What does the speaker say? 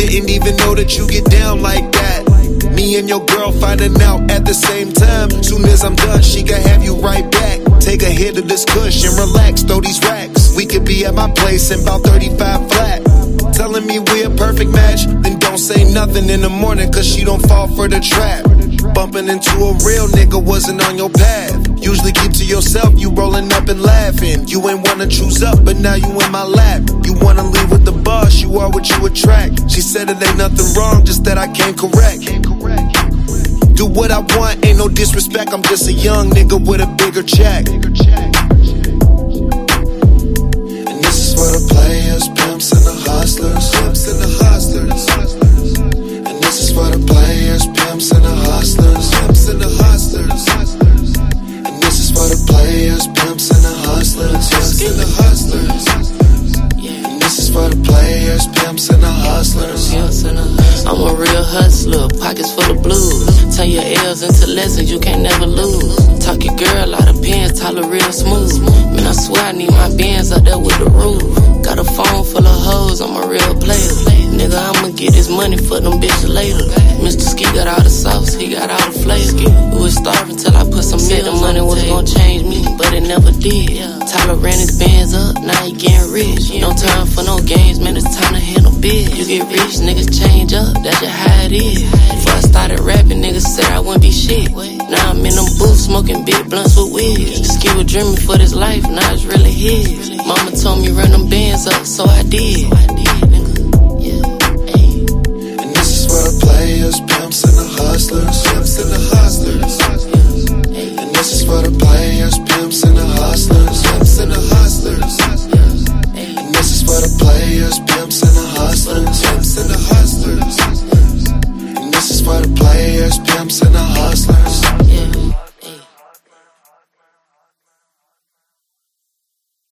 didn't even know that you get down like that. Me and your girl finding out at the same time. Soon as I'm done, she gon' have you right back. Take a hit of this kush and relax, throw these racks. We could be at my place in about 35 flat. Telling me we're a perfect match, then don't say nothing in the morning, cause she don't fall for the trap. Bumping into a real nigga wasn't on your path. Usually keep to yourself, you rolling up and laughing. You ain't wanna choose up, but now you in my lap. You wanna leave with the boss, you are what you attract. She said it ain't nothing wrong, just that I can't correct. Do what I want, ain't no disrespect, I'm just a young nigga with a bigger check. And this is for the players, pimps and the hustlers. Pimps and the hustlers. And this is for the players, pimps and the hustlers. Pimps and the hustlers. And this is for the players, pimps and the hustlers. Pimps and the hustlers. And this is for the players, pimps and the hustlers. I'm a real hustler, pockets full of blues. Turn your L's into lessons, you can't never lose. Talk your girl out of pants, Tyler real smooth. Man, I swear I need my bands out there with the roof. Got a phone full of hoes, I'm a real player. Nigga, I'ma get this money for them bitches later. Mr. Ski got all the sauce, he got all the flavor. We was starving till I put some meals. The money was gonna change me, but it never did. Tyler ran his bands up, now he getting rich. No time for no games, man, it's time to handle big. You get rich, niggas change up, that's just how it is. Before I started rapping, niggas said I wouldn't be shit. Now I'm in them booths, smoking big blunts with wigs. Ski was dreaming for this life, now it's really his. Mama told me run them bands up, so I did. And this is for the players, pimps and the hustlers. Pimps and the hustlers. And this is for the players, pimps and the hustlers. Pimps and the hustlers. And this is for the players, pimps and the hustlers. Pimps and the hustlers. And this is for the players, pimps and the hustlers.